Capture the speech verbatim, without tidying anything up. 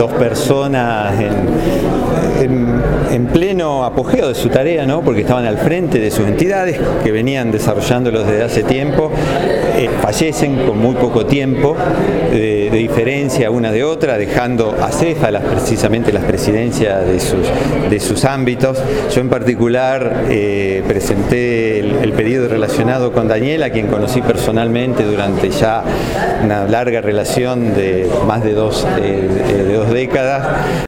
dos personas en, en, en pleno apogeo de su tarea, ¿no? Porque estaban al frente de sus entidades, que venían desarrollándolos desde hace tiempo, eh, fallecen con muy poco tiempo de, de diferencia una de otra, dejando acéfalas precisamente las presidencias de sus, de sus ámbitos. Yo en particular eh, presenté el, el pedido relacionado con Daniela, a quien conocí personalmente durante ya una larga relación de más de dos, de, de, de dos décadas.